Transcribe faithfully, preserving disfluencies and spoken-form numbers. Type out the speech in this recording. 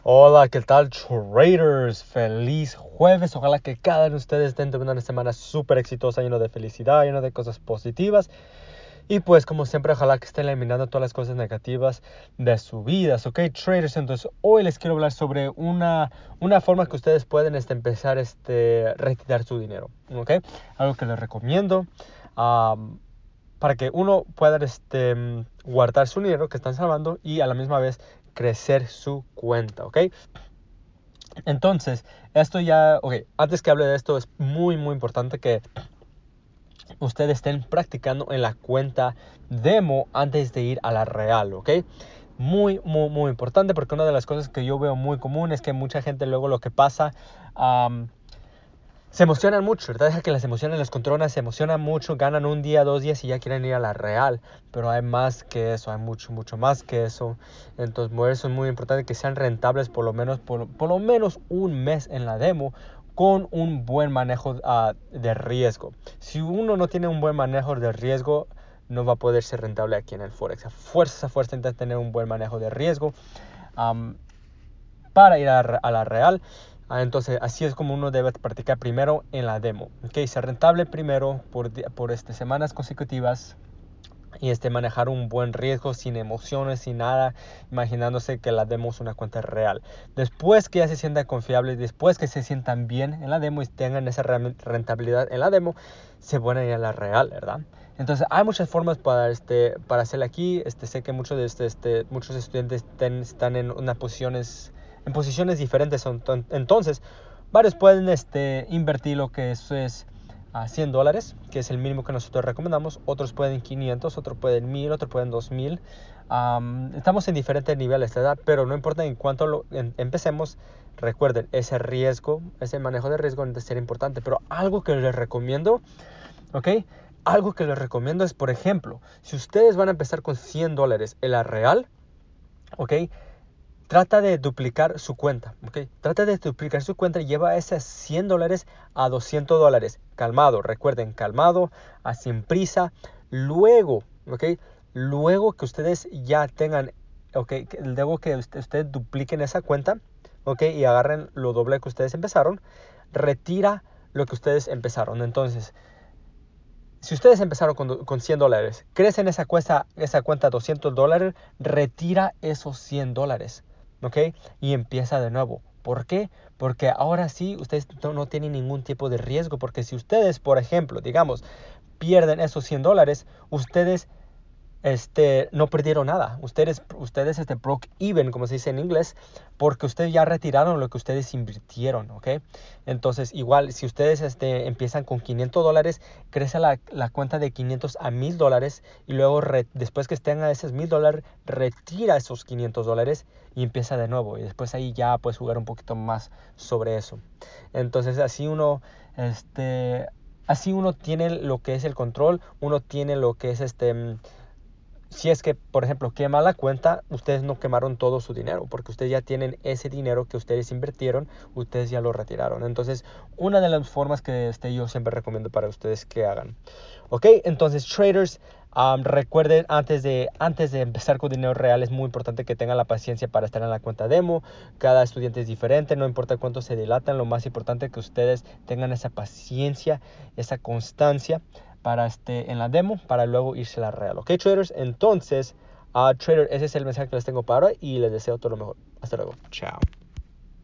Hola, ¿qué tal, traders? Feliz jueves. Ojalá que cada uno de ustedes estén teniendo una semana súper exitosa, lleno de felicidad, lleno de cosas positivas. Y pues, como siempre, ojalá que estén eliminando todas las cosas negativas de su vida. ¿Ok, traders? Entonces, hoy les quiero hablar sobre una, una forma que ustedes pueden este, empezar a este, retirar su dinero. ¿Ok? Algo que les recomiendo. Um, para que uno pueda este, guardar su dinero que están salvando y a la misma vez crecer su cuenta, ¿ok? Entonces, esto ya, ok, antes que hable de esto, es muy, muy importante que ustedes estén practicando en la cuenta demo antes de ir a la real, ¿ok? Muy, muy, muy importante, porque una de las cosas que yo veo muy común es que mucha gente luego lo que pasa... Um, se emocionan mucho, ¿verdad? Deja que las emociones les controlan, se emocionan mucho, ganan un día, dos días y ya quieren ir a la real. Pero hay más que eso, hay mucho, mucho más que eso. Entonces, por eso es muy importante que sean rentables por lo menos, por, por lo menos un mes en la demo con un buen manejo uh, de riesgo. Si uno no tiene un buen manejo de riesgo, no va a poder ser rentable aquí en el Forex. A fuerza, a fuerza intenta tener un buen manejo de riesgo um, para ir a, a la real. Ah, entonces, así es como uno debe practicar primero en la demo. ¿Okay? Ser rentable primero por, por este, semanas consecutivas y este, manejar un buen riesgo sin emociones, sin nada, imaginándose que la demo es una cuenta real. Después que ya se sientan confiables, después que se sientan bien en la demo y tengan esa rentabilidad en la demo, se van a ir a la real, ¿verdad? Entonces, hay muchas formas para, este, para hacerlo aquí. Este, sé que muchos, de este, este, muchos estudiantes ten, están en unas posiciones... en posiciones diferentes. Entonces, varios pueden este, invertir lo que eso es a cien dólares, que es el mínimo que nosotros recomendamos. Otros pueden quinientos, otros pueden mil, otros pueden dos mil. Um, estamos en diferentes niveles, ¿verdad? Pero no importa en cuánto lo, en, empecemos, recuerden, ese riesgo, ese manejo de riesgo debe ser importante. Pero algo que les recomiendo, ¿ok? Algo que les recomiendo es, por ejemplo, si ustedes van a empezar con cien dólares en la real, ¿ok? Trata de duplicar su cuenta, ¿ok? Trata de duplicar su cuenta y lleva esos cien dólares a doscientos dólares. Calmado, recuerden, calmado, a sin prisa. Luego, ¿ok? Luego que ustedes ya tengan, ¿ok? Luego que ustedes dupliquen esa cuenta, ¿ok? Y agarren lo doble que ustedes empezaron, retira lo que ustedes empezaron. Entonces, si ustedes empezaron con, con cien dólares, crecen esa cuenta, esa cuenta a doscientos dólares, retira esos cien dólares. ¿Ok? Y empieza de nuevo. ¿Por qué? Porque ahora sí ustedes no, no tienen ningún tipo de riesgo. Porque si ustedes, por ejemplo, digamos, pierden esos cien dólares, ustedes este, no perdieron nada. Ustedes, ustedes este, broke even, como se dice en inglés, porque ustedes ya retiraron lo que ustedes invirtieron, ¿ok? Entonces, igual, si ustedes este, empiezan con quinientos dólares, crece la, la cuenta de quinientos a mil dólares y luego, re, después que estén a esos mil dólares, retira esos quinientos dólares y empieza de nuevo. Y después ahí ya puedes jugar un poquito más sobre eso. Entonces, así uno, este... Así uno tiene lo que es el control, uno tiene lo que es este... Si es que, por ejemplo, quema la cuenta, ustedes no quemaron todo su dinero, porque ustedes ya tienen ese dinero que ustedes invirtieron, ustedes ya lo retiraron. Entonces, una de las formas que este, yo siempre recomiendo para ustedes que hagan. Ok, entonces, traders, um, recuerden, antes de, antes de empezar con dinero real, es muy importante que tengan la paciencia para estar en la cuenta demo. Cada estudiante es diferente, no importa cuánto se dilatan, lo más importante es que ustedes tengan esa paciencia, esa constancia para este, en la demo, para luego irse a la real. Ok, traders, entonces, uh, trader, ese es el mensaje que les tengo para hoy y les deseo todo lo mejor. Hasta luego. Chao.